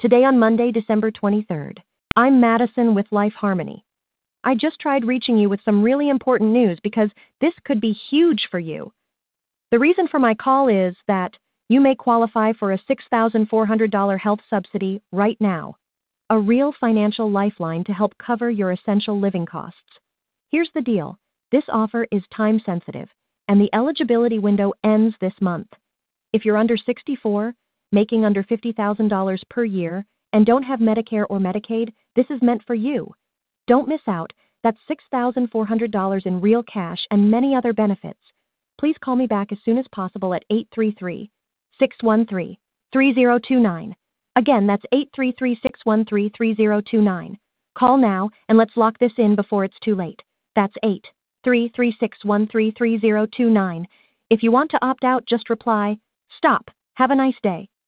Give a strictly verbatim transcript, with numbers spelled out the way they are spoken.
Today on Monday, December twenty-third. I'm Madison with Life Harmony. I just tried reaching you with some really important news because this could be huge for you. The reason for my call is that you may qualify for a six thousand four hundred dollars health subsidy right now, a real financial lifeline to help cover your essential living costs. Here's the deal. This offer is time sensitive, and the eligibility window ends this month. If you're under sixty-four, making under fifty thousand dollars per year, and don't have Medicare or Medicaid, this is meant for you. Don't miss out. That's six thousand four hundred dollars in real cash and many other benefits. Please call me back as soon as possible at eight three three, six one three, three zero two nine. Again, that's eight three three, six one three, three zero two nine. Call now and let's lock this in before it's too late. That's eight three three, six one three, three zero two nine. If you want to opt out, just reply, "Stop. Have a nice day."